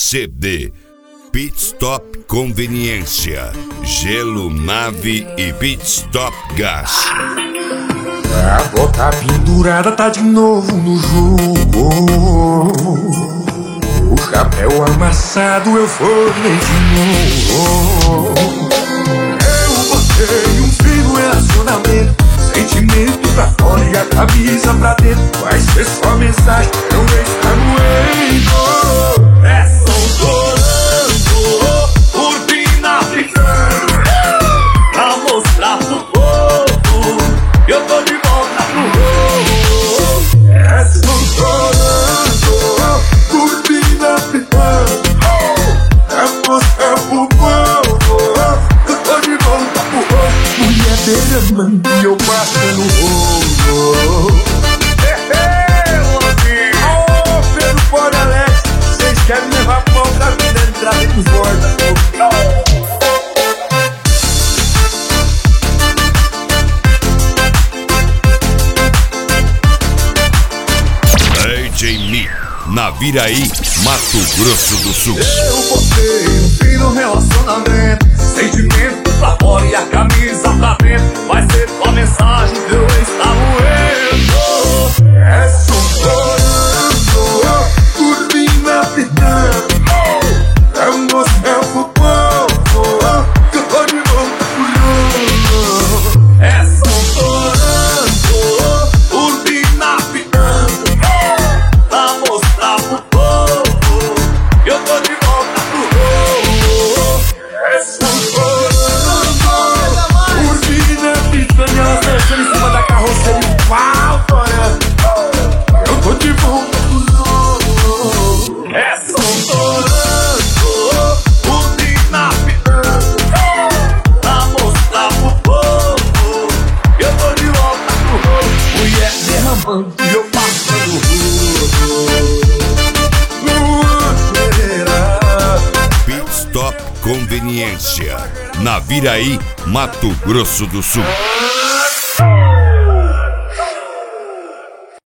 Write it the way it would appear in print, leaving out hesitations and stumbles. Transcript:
CD. Pit Stop Conveniência, Gelo Nave e Pit Stop Gás. A bota pendurada tá de novo no jogo. O chapéu amassado eu formei de novo. Eu botei um fio no relacionamento, sentimento pra fora e a camisa pra dentro. Vai ser só mensagem, eu nem estar moendo. É soltorando, turbina ficando, pra mostrar pro povo eu tô de volta pro jogo. É soltorando, turbina ficando, pra mostrar pro povo eu tô de volta pro jogo. Mulher derramando e eu passando o rolo. Pedro Fora Alex, vocês querem levar pão da vida, entrar dentro dos bordas. DJ Mi, Naviraí, Mato Grosso do Sul. Eu botei um fim no relacionamento, sentimento pra fora e a camisa pra dentro. Vai ser tua mensagem que eu está moendo. É soltorando, turbina pitando, é mostrar pro povo que eu tô de volta pro jogo. É soltorando, turbina pitando, pra mostrar pro povo que eu tô de volta pro jogo. É soltorando, turbina pitando, ela dançando em cima da carroceria e pau torando. Eu tô de volta pro jogo. É soltorando, turbina pitando, pra mostrar pro povo que eu tô de volta pro jogo. Mulher derramando e eu passando o Pit Stop Conveniência, Naviraí, Mato Grosso do Sul.